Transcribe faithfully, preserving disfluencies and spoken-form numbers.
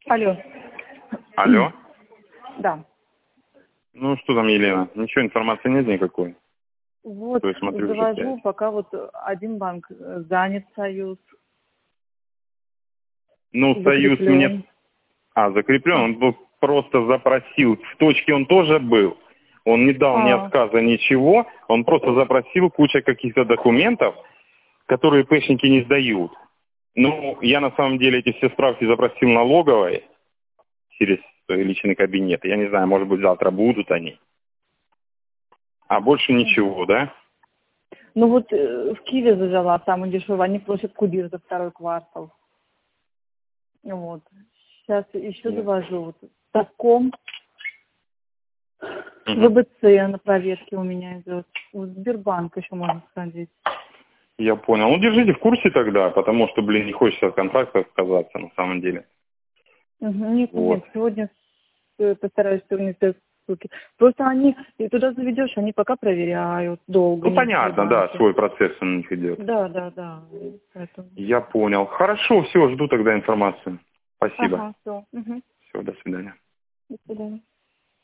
Алло. Алло? Да. Ну что там, Елена? Ничего, информации нет никакой? Вот, То есть, смотрю, уже завожу, пять. пока вот один банк э, занят, Союз, Ну, Союз мне... закреплен. А, закреплен, А, он был просто запросил. В точке он тоже был. Он не дал ни а, отказа, ничего. Он просто запросил кучу каких-то документов, которые пэшники не сдают. Ну, я на самом деле эти все справки запросил налоговой через свой личный кабинет. Я не знаю, может быть, завтра будут они. А больше мгм. ничего, да? Ну вот э, в Киеве зажала, самый дешевый, они просят кубир за второй квартал. Вот. Сейчас еще Нет. завожу. Вот. Совком, Мгм. ВБЦ на проверке у меня идет. Вот Сбербанк еще можно сходить. Я понял. Ну, держите в курсе тогда, потому что, блин, не хочется от контракта отказаться на самом деле. Мгм. Нет, Вот. нет, сегодня э, постараюсь сегодня сделать ссылки. Просто они, и туда заведешь, они пока проверяют долго Ну, некоторые понятно, да, банки. свой процесс у них идет. Да, да, да. Поэтому. Я понял. Хорошо, все, жду тогда информацию. Спасибо. Ага, все. Угу. Все, до свидания. До свидания.